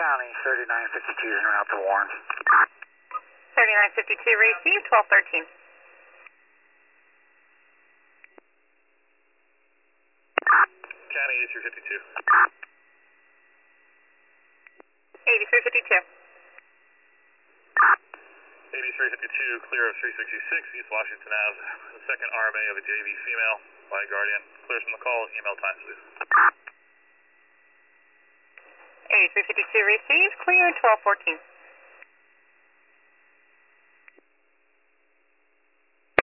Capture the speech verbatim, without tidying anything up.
County, thirty-nine fifty-two is en route to Warren. thirty-nine fifty-two received, twelve thirteen. County eighty-three fifty-two. eighty-three fifty-two. eighty-three fifty-two, clear of three sixty-six, East Washington Avenue. The second R M A of a J V female by Guardian. Clears from the call, email times, please. eighty-three fifty-two received, clear, twelve fourteen.